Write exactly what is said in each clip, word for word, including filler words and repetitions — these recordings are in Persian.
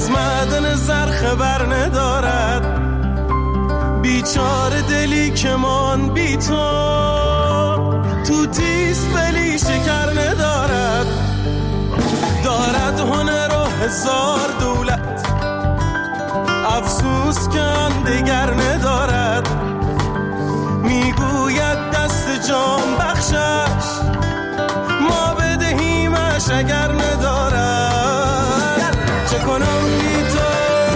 از معدن زر خبر ندارد، بیچاره دلی که من بی تو تو تیست ولی شکر ندارد. دارد هنر و هزار دولت، افسوس که آن دگر ندارد. میگوید دست جان بخشش، ما بدهیمش اگر ندارد. چه کنم بی تو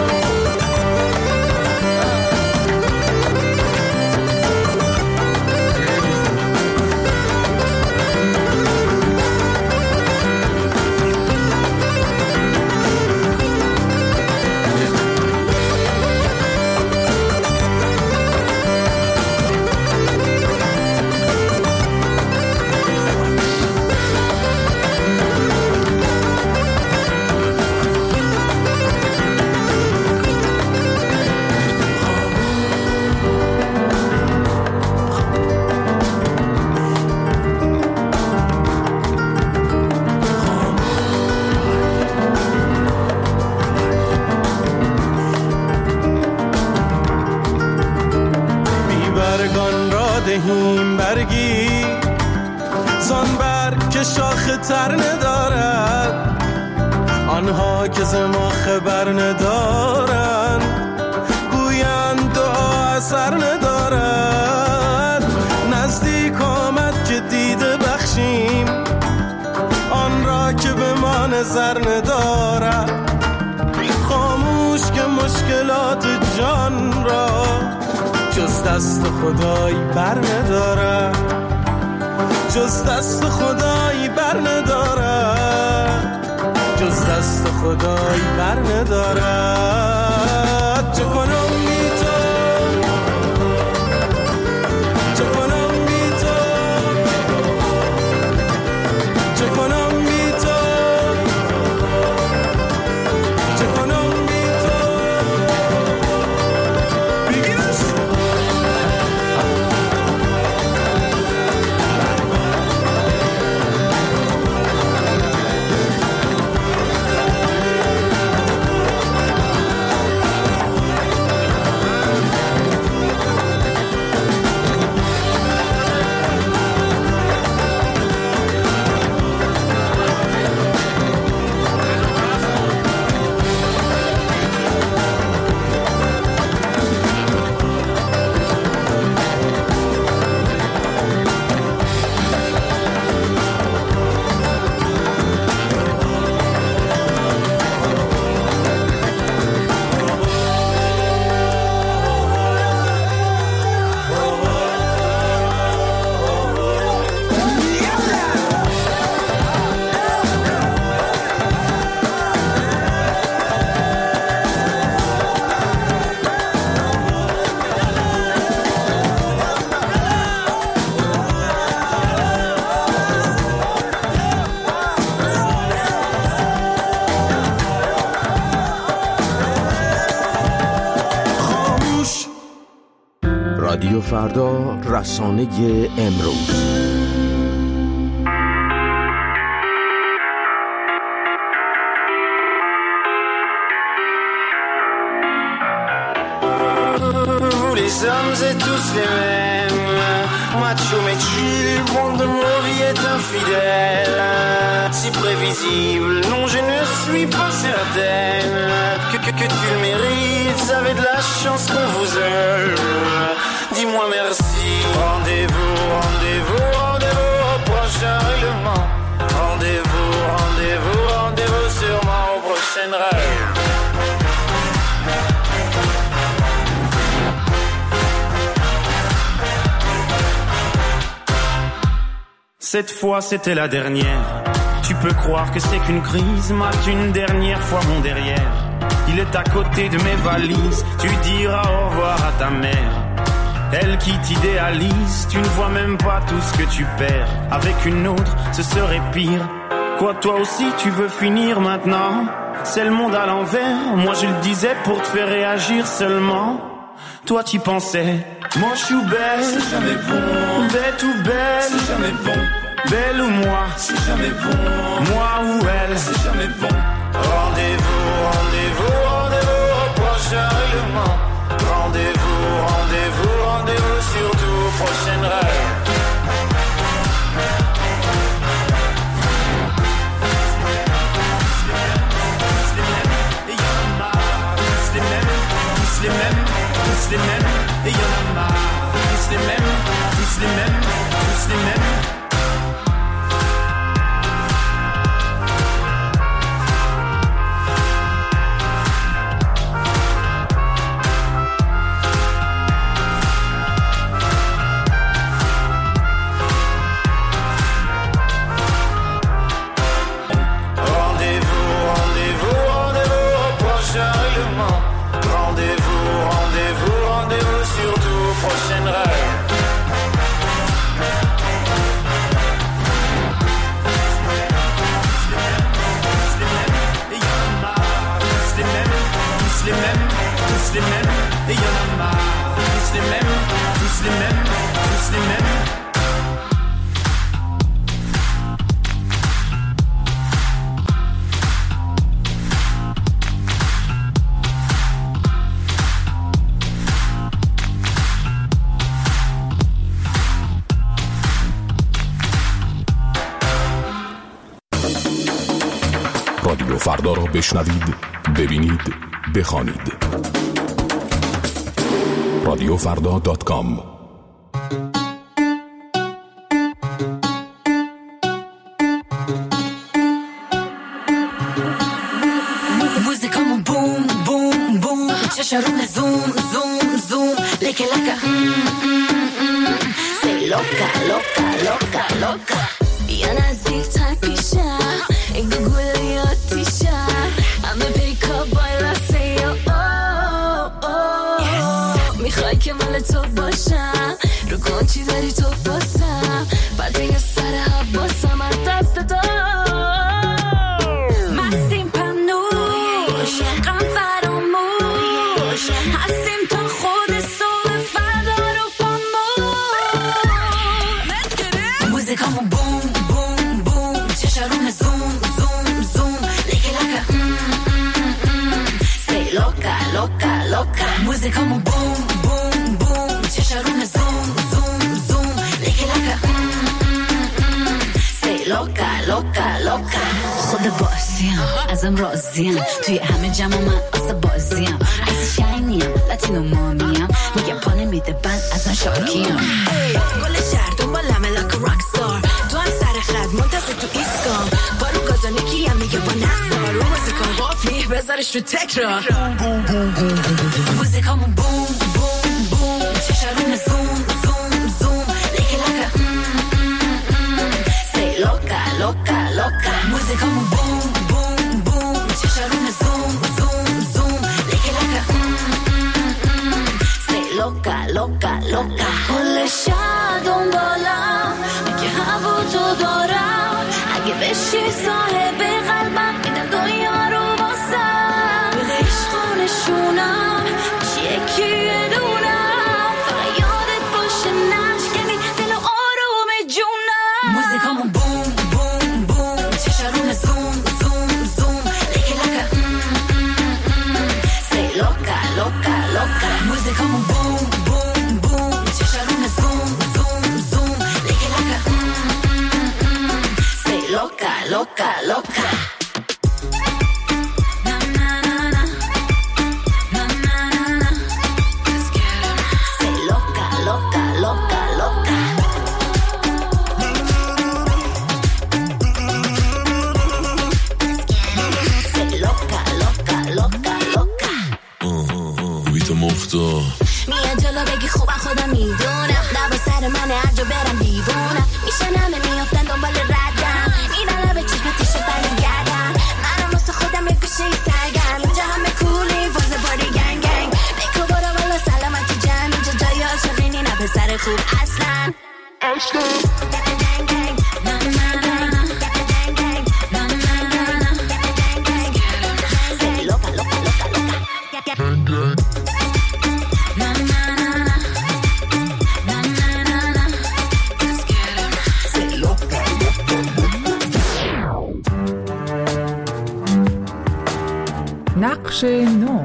دهیم برگی زان برگ که شاخه تر ندارد. آنها که ز ما خبر ندارند گویند دعا اثر ندارد. نزدیک آمد که دیده بخشیم آن را که به ما نظر ندارد. خاموش که مشکلات جان را جز دست خدای بر نداره، جز دست خدای بر نداره، جز دست خدای بر نداره. چه کنم بی تو، چه کنم بی تو، چه کنم بی تو، چه کنم بی تو. بگیرش رادیو فردا، رسانه امروز. Les hommes et tous les mêmes, macho mais chill, le monde de nos vies est infidèle. Si prévisible, non je ne suis pas certaine que, que, que tu le mérites, vous avez de la chance qu'on vous aime. Dis-moi merci. Rendez-vous, rendez-vous, rendez-vous au prochain règlement. Rendez-vous, rendez-vous, rendez-vous sûrement au prochain rêve. Cette fois c'était la dernière. Tu peux croire que c'est qu'une crise, mate une dernière fois mon derrière. Il est à côté de mes valises, tu diras au revoir à ta mère. Elle qui t'idéalise, tu ne vois même pas tout ce que tu perds. Avec une autre, ce serait pire. Quoi, toi aussi tu veux finir maintenant? C'est le monde à l'envers, moi je le disais pour te faire réagir seulement. Toi t'y pensais, moi je suis belle, c'est jamais bon. Bête ou belle, c'est jamais bon. Belle ou moi, c'est jamais bon. Moi ou elle, c'est jamais bon. Rendez-vous, rendez-vous, tous les mêmes, et y'en a marre, tous les mêmes, tous les mêmes, tous les mêmes. Les mêmes, et y'en a marre, tous les mêmes, tous les mêmes, tous les mêmes. رادیو فردا را بشنوید، ببینید، بخوانید. رادیو فردا دات کام. موزیکامو بوم بوم بوم چشارون زوم زوم زوم لکه لکه سی لوکا لوکا لوکا لوکا یا نزدیک تر پیشم اگه گوله آتیشم همه پیکا بایلا سی میخوای که مال تو باشم رو کن چی داری تو باسم بعد یه سر حباسم از دست تو مستیم پنوش غم فراموش هستیم تا خود صبح فردا رو پاموش موزیکامو بوم بوم بوم چشارون زوم زوم زوم لکه لکه سی لوکا لوکا لوکا موزیکامو بوم چشارون زوم زوم زوم لکه لکه سی لوکا لوکا لوکا خود بازیم ازم راضیم توی همه جمع من آسا بازیم ایسی شاینیم لاتینو مامیم میگم پانه میده بند ازم شاکیم گل شهر دنبالمه لکه راکستار تو هم سر خد منتظر تو ایسکام بارو گازانه کیم میگه با نستار رو موزیکام قافلی بذارش رو تکرار موزیکامو بوم بوم بوم چشارون زوم زوم زوم لکه لکه سی لوکا لوکا لوکا موزیکامو بوم بوم بوم چشارون زوم زوم زوم لکه لکه سی لوکا لوکا لوکا کل شب دنبالم اگه هوا تو دارم اگه بشی صاحب قلبم میدم دنیا رو واسم به عشقانشونم چیه که دونم فقط یادت باشه نشکنی دل آروم جونم موزیکامو بوم بوم بوم چشارون زوم زوم زوم لکه لکه سی لوکا لوکا لوکا موزیکامو بوم بوم بوم چشارون زوم زوم زوم لکه لکه سی لوکا لوکا لوکا میاد جلو بگی خوبم خودم میدونم دوا سر منه هر جا برم دیوونم میشن همه میافتن دنبال ردم میرن لبه چشمتیشو برمیگردم منم واسه خودم یه گوشه سرگم اینجا همه کولی فاز باری گنگ گنگ بکو برو بالا سلامتی جمع اینجا جای عاشقینی نه پسر خوب اصلا عشقم نقش نو.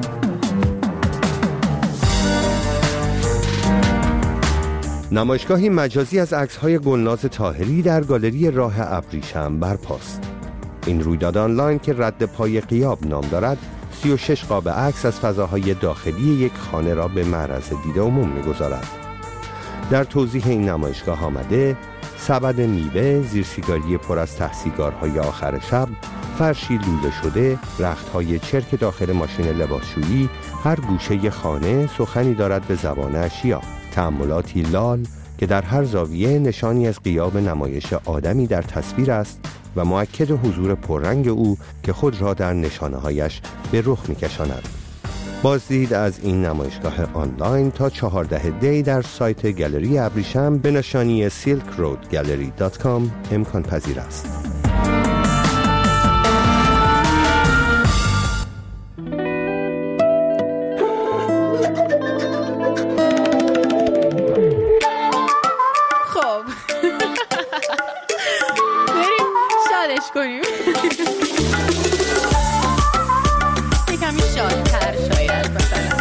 نمایشگاهی مجازی از عکس‌های گلناز طاهری در گالری راه ابریشم برپاست. این رویداد آنلاین که رد پای غیاب نام دارد، سی و شش قاب عکس از فضاهای داخلی یک خانه را به معرض دید عموم می‌گذارد. در توضیح این نمایشگاه آمده سبد میوه، زیرسیگاری پر از ته سیگارهای آخر شب، فرشی لوله شده، رختهای چرک داخل ماشین لباسشویی، هر گوشه خانه سخنی دارد به زبان اشیا. تأملاتی لال که در هر زاویه نشانی از غیاب نمایش آدمی در تصویر است و مؤکد حضور پررنگ او که خود را در نشانه‌هایش به رخ می‌کشاند. بازدید از این نمایشگاه آنلاین تا چهاردهم دی در سایت گالری ابریشم به نشانی سیلک رود گالری دات کام امکان پذیر است. خب بریم شادش کنیم. یکمی شادتر شاید مثلا.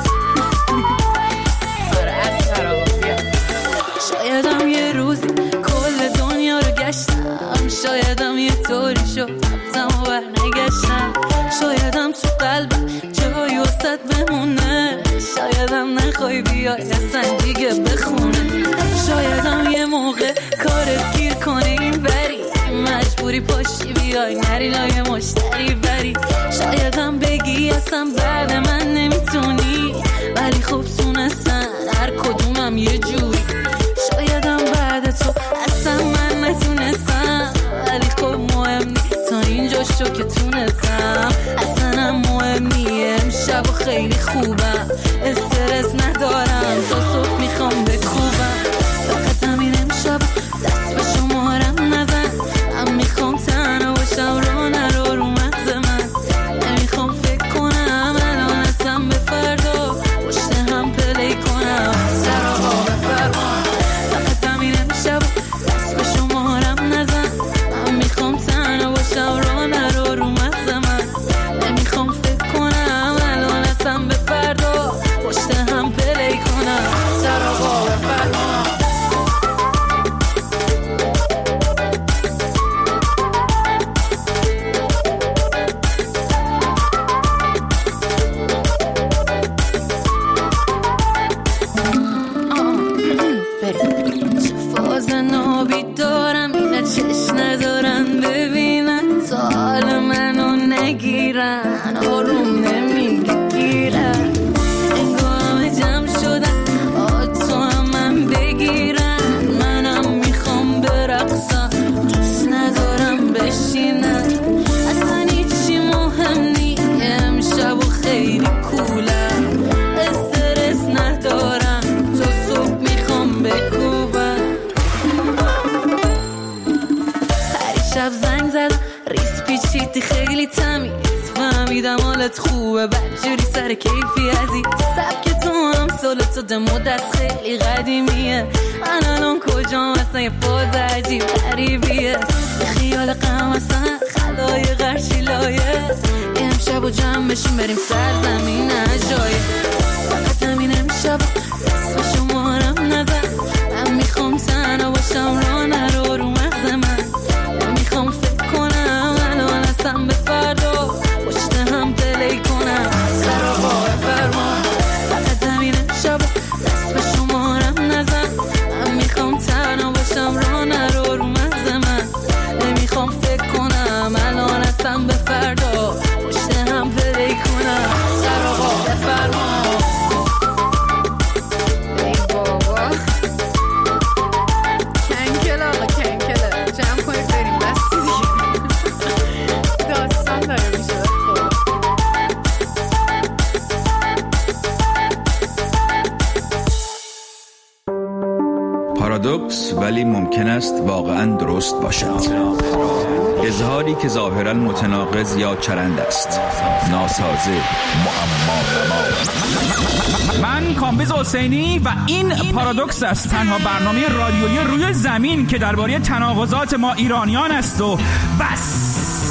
آره از فرابیا. شایدم یه روزی کل دنیا رو گشتم، شایدم یه طوری شد رفتم و بر نگشتم، شایدم تو قلبم جایی وسط بمونه، شایدم نخوای بیای اصلا دیگه بخونه، شایدم یه موقع کارت گیر کنه این بری، مجبوری پاشی بیای نری لای مشتری بری، شایدم بگی اصلا بعد من نمیتونی، ولی خب تونستن هر کدومم یه جوری، شایدم بعد تو اصلا من نتونستم، ولی خب مهم نی تا اینجا شو که تونستم، اصلا هم مهم نی امشب خیلی خوبم، استرس ندارم تا صبح میخوام بکوبم، فقط همین امشب دست به شمارم نزن، من میخوام تنها باشم رو نرو رو مغز من، نمیخوام فکر کنم الان اصلا به فردا پشت هم پلی کنم سر آقا بفرما، فقط همین امشب دست به شمارم نزن، من میخوام تنها باشم رو نرو رو مغز من، نمیخوام فکر کنم الان اصلا به فردا پشت هم پلی کنم سر آقا بفرما. خیلی تمیز فهمیدم حالت خوبه بدجوری سر کیفی عزیز، سبک تو هم سالت و دمو دست خیلی قدیمیه، من الان کجام اصلا یه فاز عجیب غریبیه، خیال غم اصلا خلای غرشی لایه، یه امشب و جمع بشیم بریم سرزمین عجایه، فقط همین امشب دست به شمارم نزن، من میخوام تنها باشم رو نرو رو مغز من، نمیخوام فکر کنم الان اصلا به فردا پشت هم پلی کنم سر آقا بفرما، فقط همین امشب دست به شمارم نزن، من میخوام تنها باشم رو نرو رو مغز من، نمیخوام فکر کنم الان اصلا به فردا پشت هم پلی کنم سر آقا بفرما. ای بابا کنکل آقا کنکل جمع کنید بریم بستی دیگه داستان داره میشه. پارادوکس ولی ممکن است واقعا درست باشد، اظهاری که ظاهرا متناقض یا چرند است، ناسازه، معما. من کامبیز حسینی و این پارادوکس است، تنها برنامه رادیویی روی زمین که درباره تناقضات ما ایرانیان است و بس.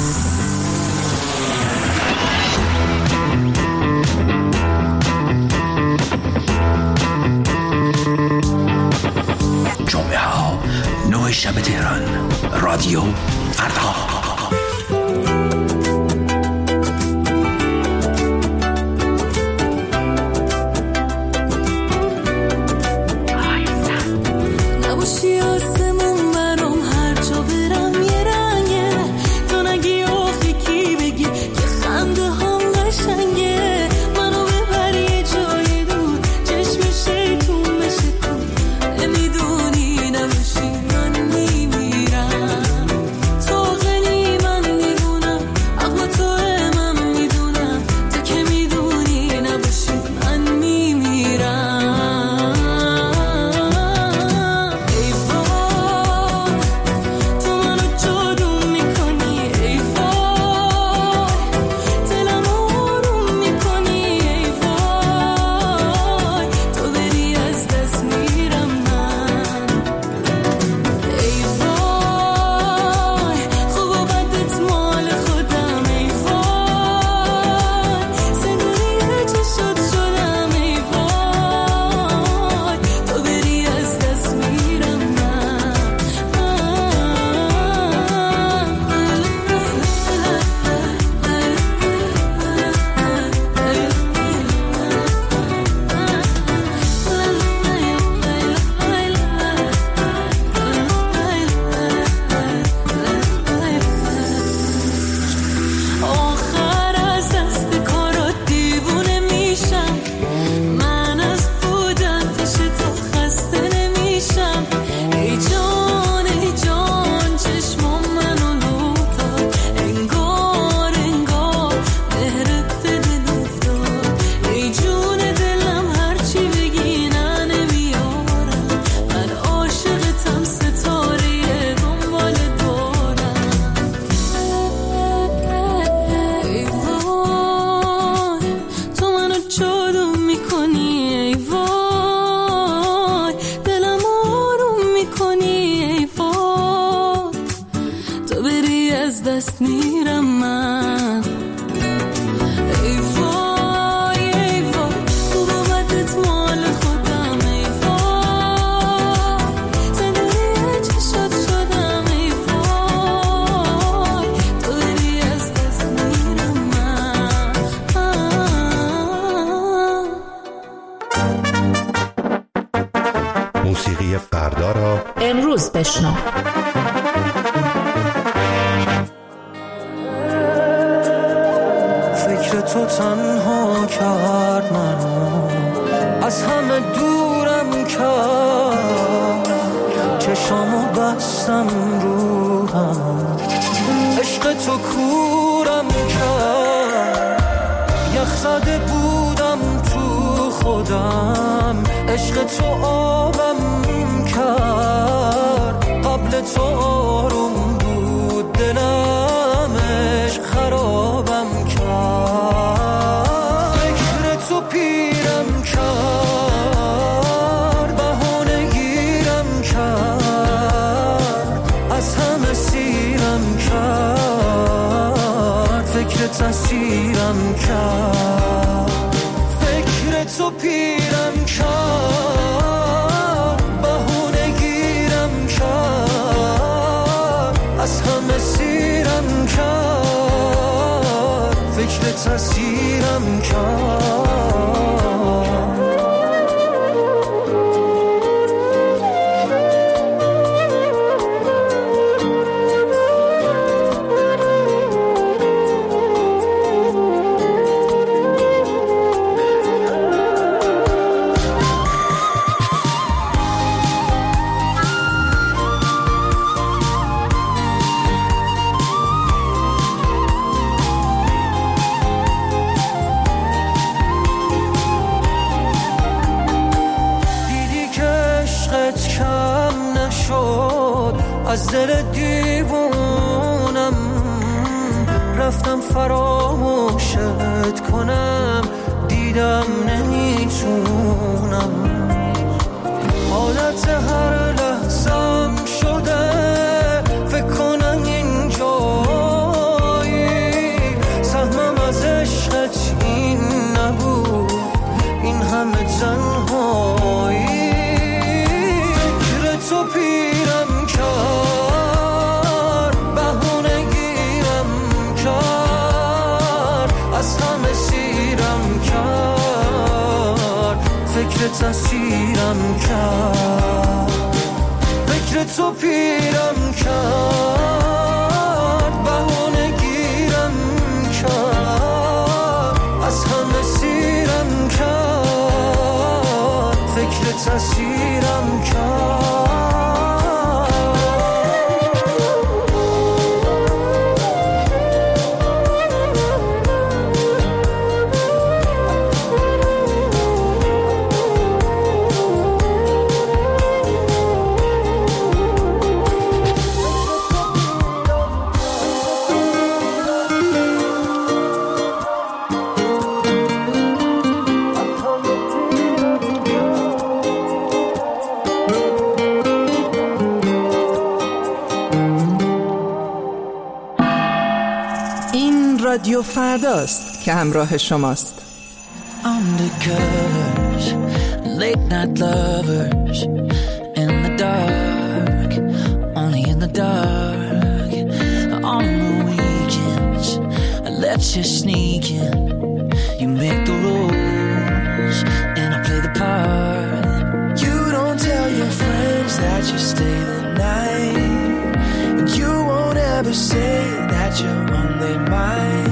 جمعه ها نه شب تهران، رادیو فردا. شادم میکنی ای وای، دلم آروم میکنی ای وای، تو بری از دست میرم من ای وای ای وای، تو بابتت مال خودم ای وای، زندگی چشات شدم ای وای، تو بری از دست میرم من. موسیقی فردا را امروز بشنو. فکر تو تنها کرد منو، از همه دورم کرد، چشامو بستم رو هم، عشق تو کورم کرد، یخ زده بودم تو خودم، عشق تو آبم کرد، قبل تو آروم بود دلم، عشق خرابم کرد، فکر تو پیرم کرد، بهانه گیرم کرد، از همه سیرم کرد، فکر تسیرم کرد، فکر تو پیرم کرد، بهانه گیرم کرد، از همه سیرم کرد، فکر تسیرم کرد. از دل دیوونم رفتم فراموشت کنم، دیدم نمیتونم، عادت هر لحظم شده، فکر کنم این جایی، سهمم از عشقت این نبود، این همه تنهایی، فکر تو پیرم کرد، بهونه گیرم کرد، از همه سیرم کرد، فکر تسیرم کرد، فکر تو پیرم کرد، بهونه گیرم کرد، از همه سیرم کرد، فکر تسیرم کرد. رادیو فرداست که همراه شماست. Undercovers, late night lovers, in the dark, only in the dark. On the weekends, I let you sneak in. You make the rules, and I play the part. You don't tell your friends that you stay the night, and you won't ever say that you're on their mind.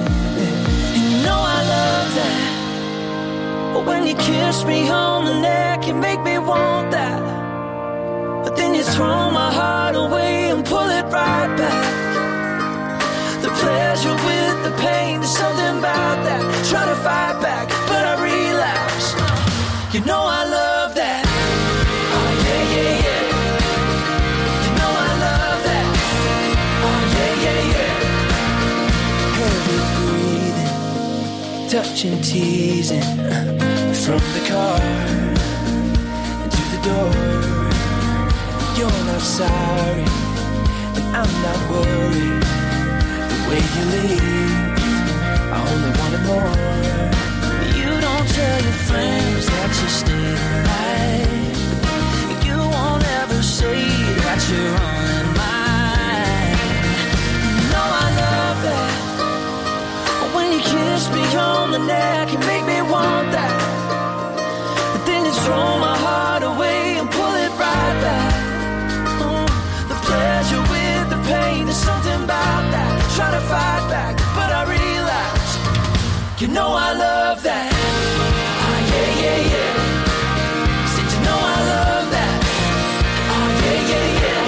When you kiss me on the neck, you make me want that. But then you throw my heart away and pull it right back. The pleasure with the pain, there's something about that. Try to fight back, but I relapse. You know I love that. Oh yeah, yeah, yeah. You know I love that. Oh yeah, yeah, yeah. Heavy breathing, touch catching, teasing from the car to the door. You're not sorry, and I'm not worried. The way you leave, I only wanted more. You don't tell your friends that you stayed the night. You won't ever say that you're on mine. You know I love that. When you kiss me on the neck, you make me want that. But then you throw my heart away and pull it right back. Mm, the pleasure with the pain, there's something about that. Try to fight back, but I realize, you know I love that. Oh yeah, yeah, yeah. Said you know I love that. Oh yeah, yeah, yeah.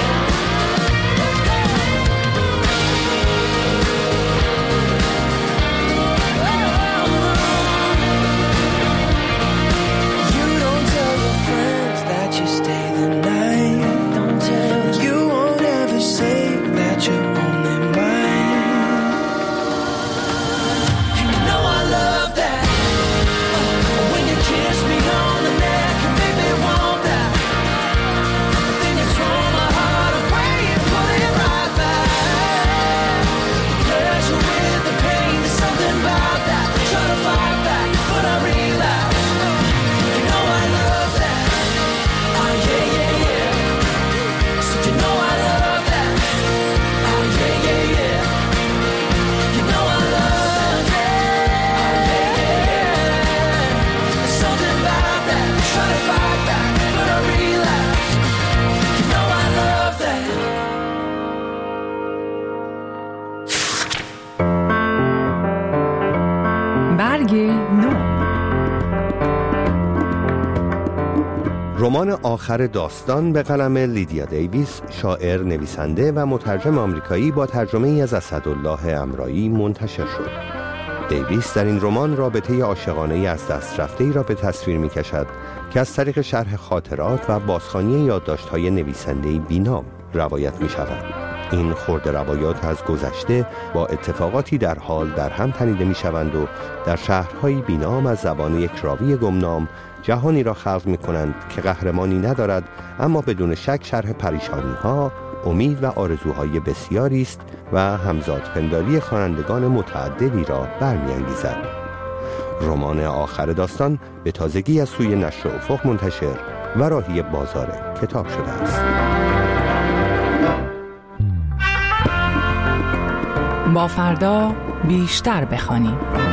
رمان آخر داستان به قلم لیدیا دیویس، شاعر، نویسنده و مترجم آمریکایی با ترجمه ای از اسدالله امرایی منتشر شد. دیویس در این رمان رابطه عاشقانه از دست رفته‌ای را به تصویر می‌کشد که از طریق شرح خاطرات و بازخوانی یادداشت‌های نویسنده بینام روایت می‌شود. این خرده روایات از گذشته با اتفاقاتی در حال در هم تنیده می‌شوند و در شهرهای بینام از زبان یک راوی گمنام جهانی را خلق می‌کنند که قهرمانی ندارد، اما بدون شک شرح پریشانی‌ها، امید و آرزوهای بسیاری است و همزادپنداری خوانندگان متعددی را برمی‌انگیزد. رمان آخر داستان به تازگی از سوی نشر افق منتشر و راهی بازار کتاب شده است. با فردا بیشتر بخوانیم.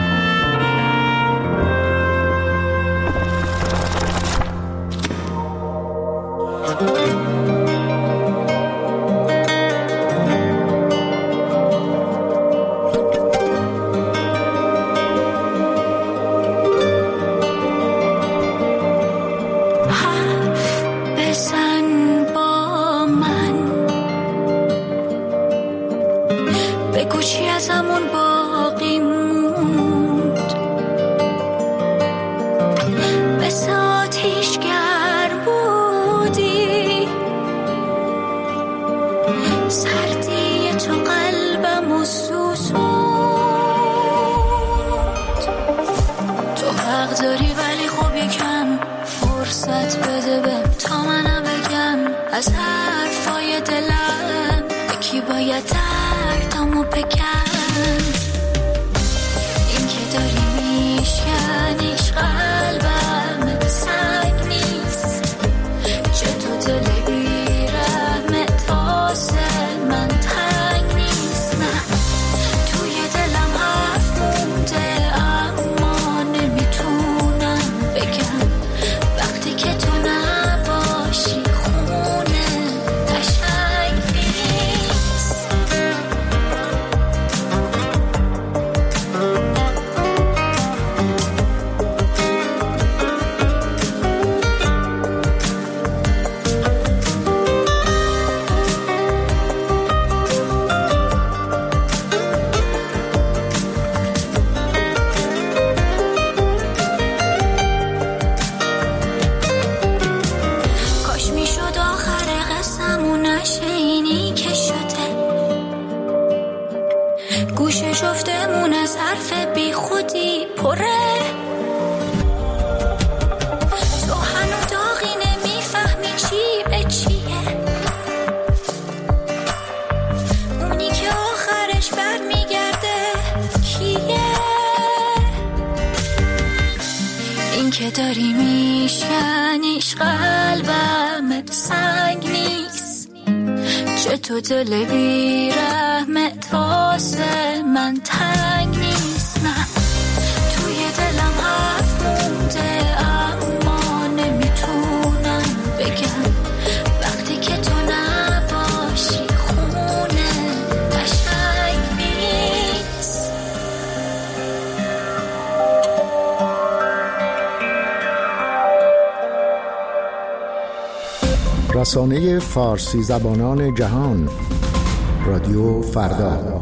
از حرفای دلم یکی باید دردمو بگم. این که داری میشکنیش قلبم سنگ نیست، چطور دل بیرم تاسه من تنگ نیست. نه توی دلم حرف مونده اما نمیتونم بگم وقتی که تو نباشی این که داری میشکنیش قلبم سنگ نیست، چطور دل بی رحمت واسه من تنگ نیست. نه توی دلم حرف مونده اما نمیتونم بگم، وقتی که تو نباشی خونه قشنگ نیست. رسانه فارسی زبانان جهان، رادیو فردا.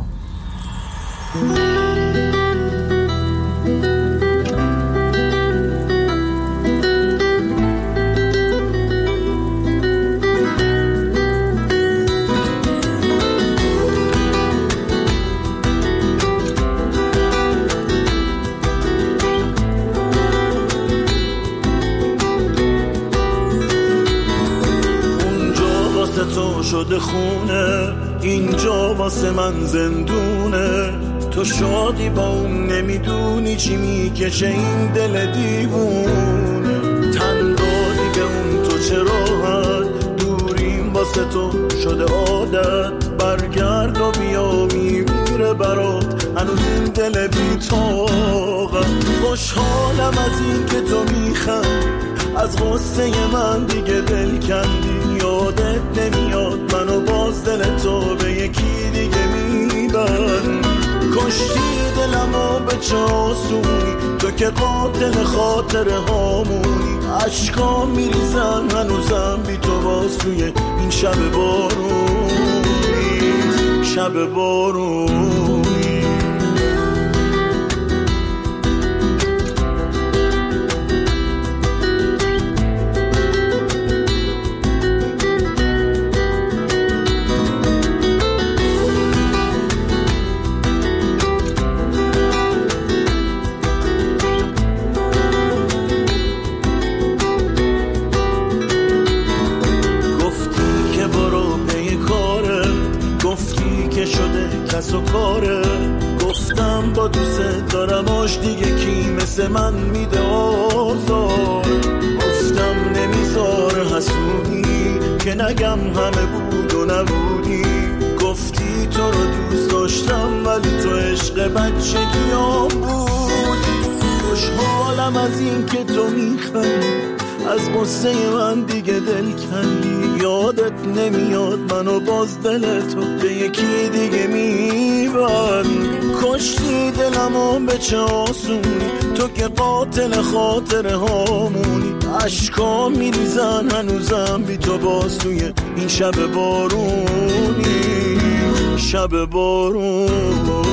تو شده خونه، اینجا واسه من زندونه. تو شادی با اون نمیدونی چی میکشه این دل دیوونه. تن دادی به اون تو چرا دوریم واسه تو شده عادت. برگرد و بیا میمیره برات هنوز این دل بی طاقت. خوشحالم از این که تو میخند، از غصه من دیگه دل کندی. یادت نمیاد منو باز دل تو به یکی دیگه میبند. کشتی دلمو به چه آسونی، تو که قاتل خاطره هامونی. عشقام میریزن هنوزم بی تو باز توی این شب بارونی، شب بارونی. کس و کاره، گفتم با دوست دارم آش دیگه کی مثل من میده آزار. گفتم نمیذاره حسودی که نگم همه بود و نبودی. گفتی تو رو دوست داشتم ولی تو عشق بچگیام بودی. خوشحالم از این که تو میخندی، از غصه من دیگه دل کندی. یادت نمیاد منو باز دل تو به یکی دیگه میبند. کشتی دلمو به چه آسونی، تو که قاتل خاطره هامونی. عشقام میریزن هنوزم بی تو باز توی این شب بارونی، شب بارونی.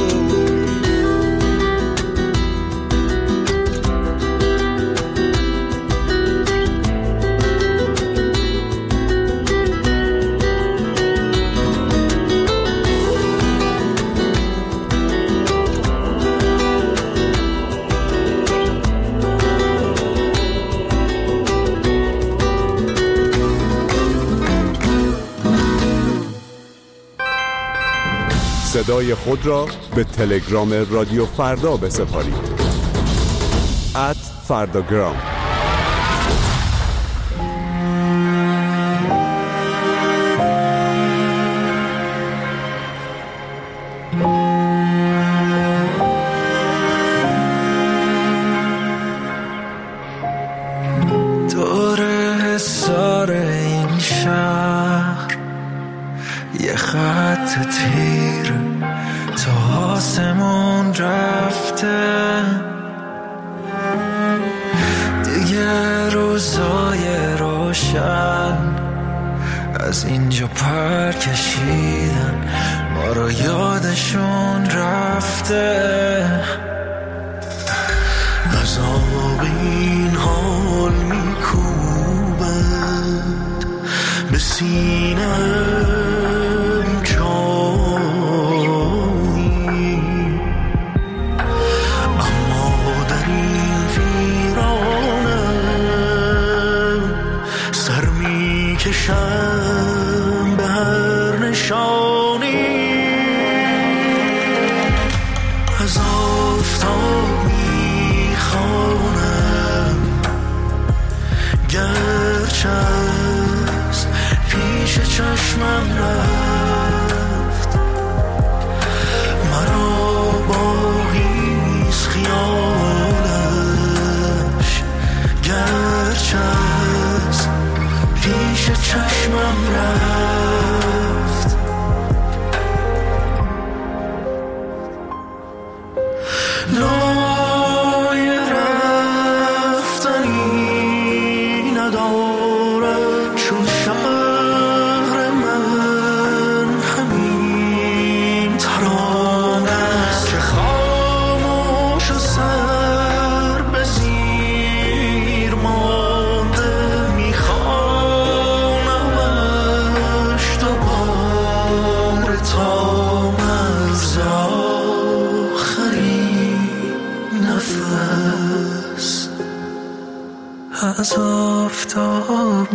صدای خود را به تلگرام رادیو فردا بسپارید. ات فرداگرام. دور حسار این شهر یه خط تیر تا آسمون رفته. دیگه روزای روشن از اینجا پر کشیدن، ما رو یادشون رفته. از آب این حال میکوبند به سینم چایی، اما در این ویرانم سر میکشم به هر نشانی. از آفتاب میخوانم چشمم رفت مرا باقیست خیالش گرچه از پیش چشمم رفت رای رفتنی ندارد چون شهر من همین ترانه است که خاموش و سر به زیر مانده میخوانمش دوباره تا مرز نفس از آفتاب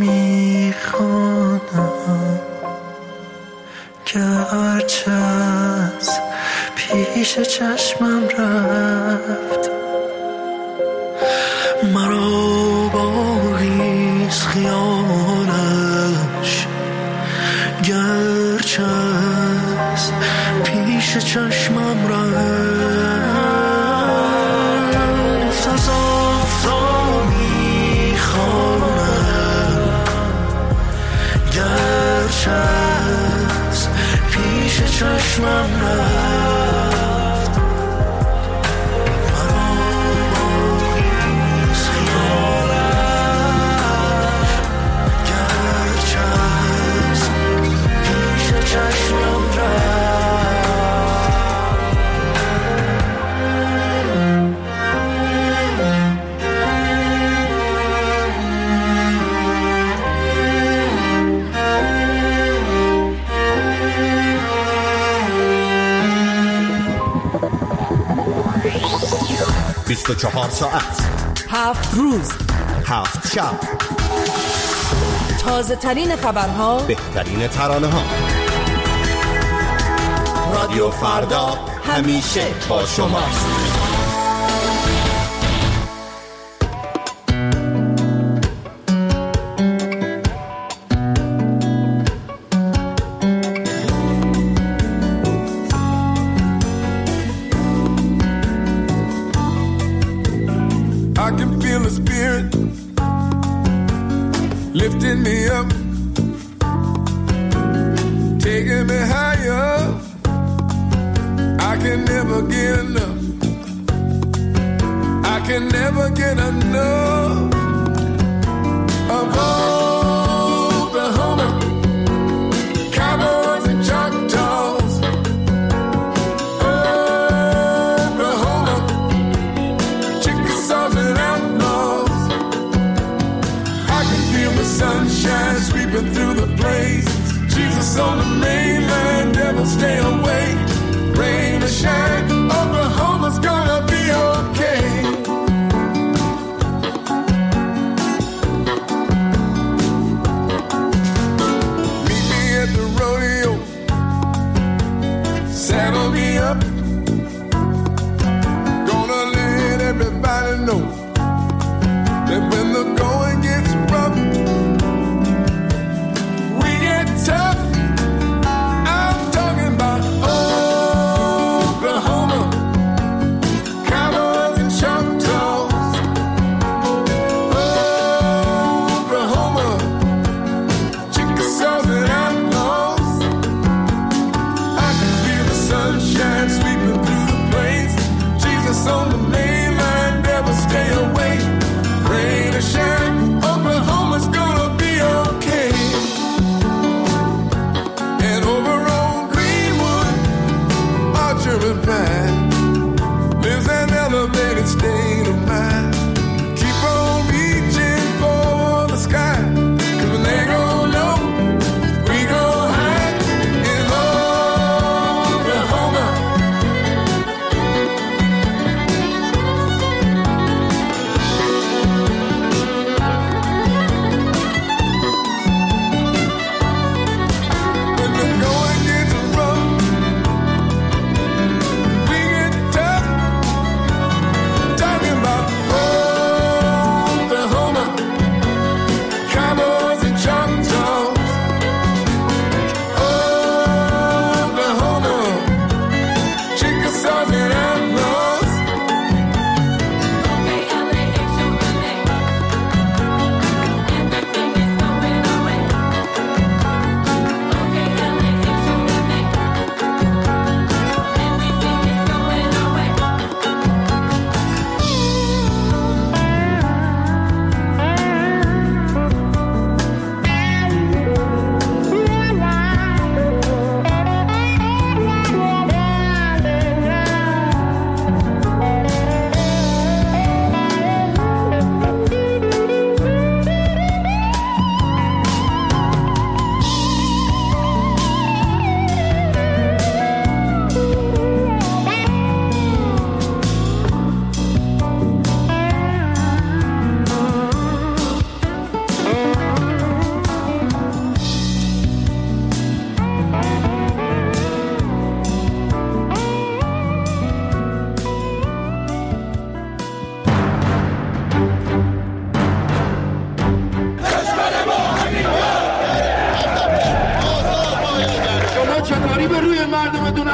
میخوانم گرچه از پیش چشمم رفت مرا باقیست خیالش گرچه از پیش چشمم رفت از آفتاب میخوانم گرچه از پیش چشمم رفت مرا باقیست خیالش گرچه از پیش چشمم رفت بیست و چهار ساعت هفت روز هفت شب تازه ترین خبرها بهترین ترانه ها رادیو فردا همیشه با شماست. I can feel the spirit lifting me up, taking me higher. I can never get enough. I can never get enough of Oklahoma cowboys and Choctaws. Oklahoma Chickasaws and outlaws. I can feel the sunshine sweeping through the place. Jesus on the mainland, devil stay away. Rain or shine, Oklahoma's gonna be okay. Meet me at the rodeo, saddle me up. Gonna let everybody know that when the going gets rough, we get tough. I'm talking about Oklahoma cowboys and Choctaws. Oklahoma Chickasaws and outlaws. I can feel the sunshine sweeping through the place. Jesus on the mainland, never stay away. Rain or shine.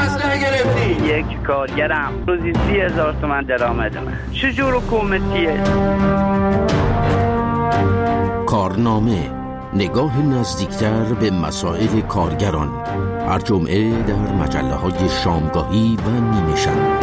پس نگرفتی؟ یک کارگرم روزی سی هزار تومن درآمدمه. چجور حکومتیه؟ کارنامه، نگاه نزدیکتر به مسائل کارگران، هر جمعه در مجله های شامگاهی و نیمه شب.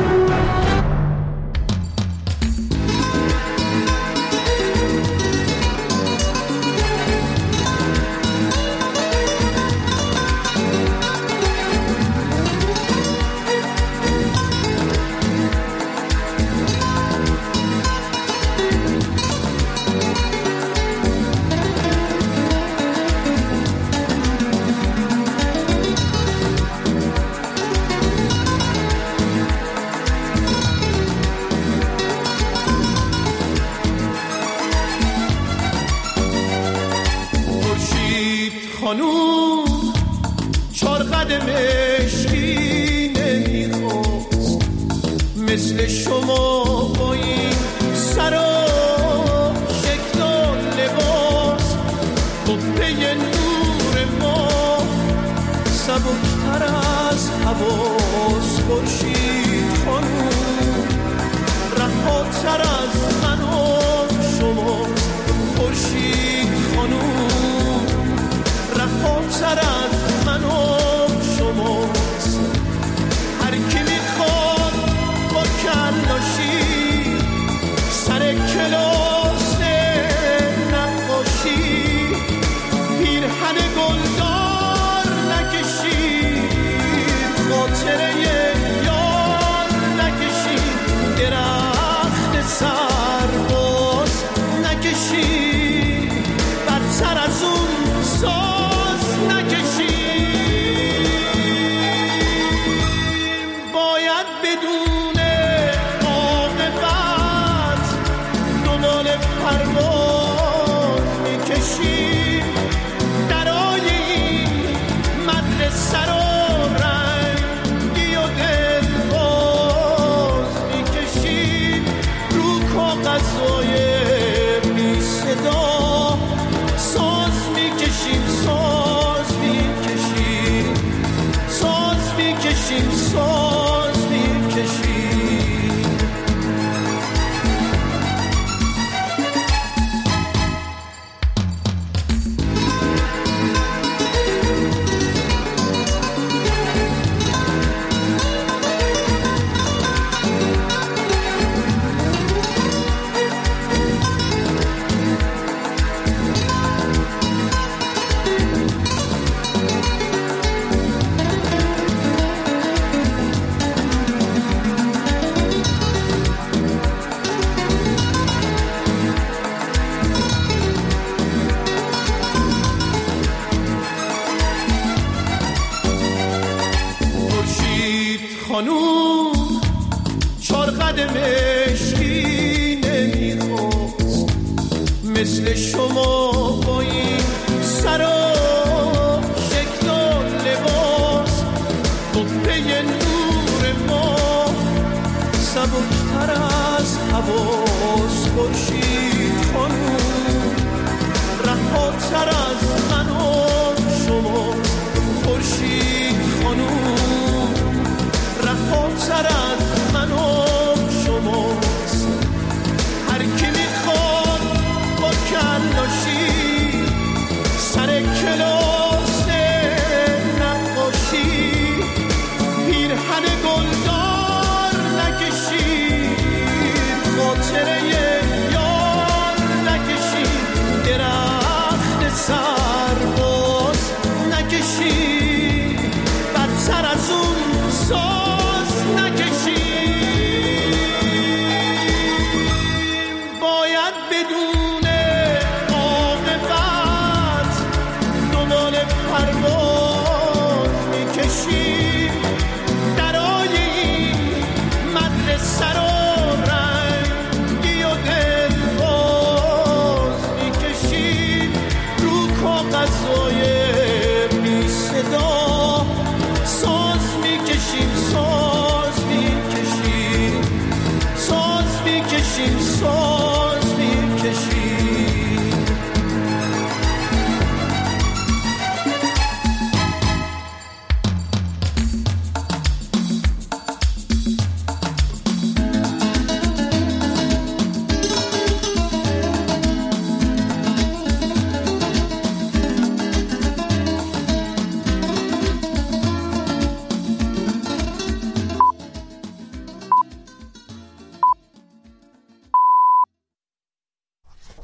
خانوم چار قدم مشکی نمیخواست مثل شما با این سر و شکل و لباس قبه نور ما سبکتر از حواس. خورشید خانوم رهاتر از من و شما. خورشید خانوم رهاتر از من و شماست. هر کی میخواد با کلاشی سر کلاس نقاشی پیرهن گلدار نکشید، خاطره یار نکشید، درخت سرباز نکشید، بدتر از اون ساز نکشید. باید بدون عاقبت دنبال پرواز میکشید. درای این مدرسه رو رنگی و دلباز میکشید. رو کاغذهای بی صدا ساز میکشیم، ساز میکشیم، ساز میکشیم، ساز میکشیم. خانوم چار قدم مشکی نمیخواست مثل شما با این سر و شکل و لباس. قبه نور ما سبکتر از حواس. خورشید